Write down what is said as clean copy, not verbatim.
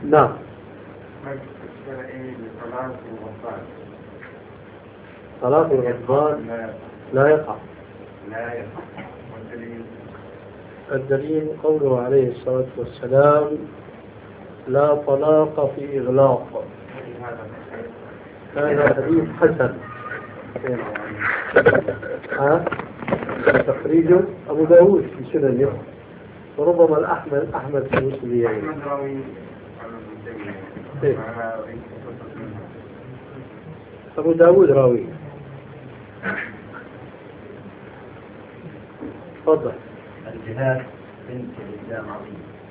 نعم. طلاق الغضبان لا يقع. الدليل قوله عليه الصلاة والسلام لا طلاق في إغلاق. هذا حديث حسن. تخريجه أبو داود في سننه وربما أحمد في مسلمين. أبو داود راوي. تفضل. الجهاد بنت الإسلام عظيم.